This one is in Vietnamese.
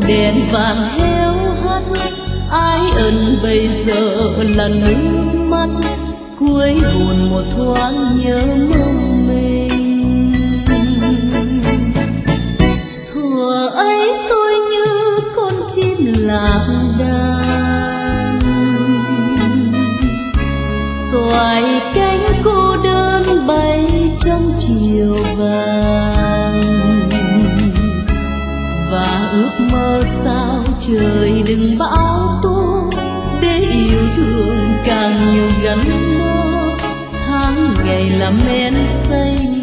đèn vàng héo hắt, ái ân bây giờ là nước mắt, cuối buồn một thoáng nhớ mong mình. Thuở ấy tôi như con chim lạc đàn, xoài cánh cô đơn bay trong chiều vàng, và ước mơ sao trời đừng bão tố, để yêu thương càng nhiều gắn bó, tháng ngày làm men xây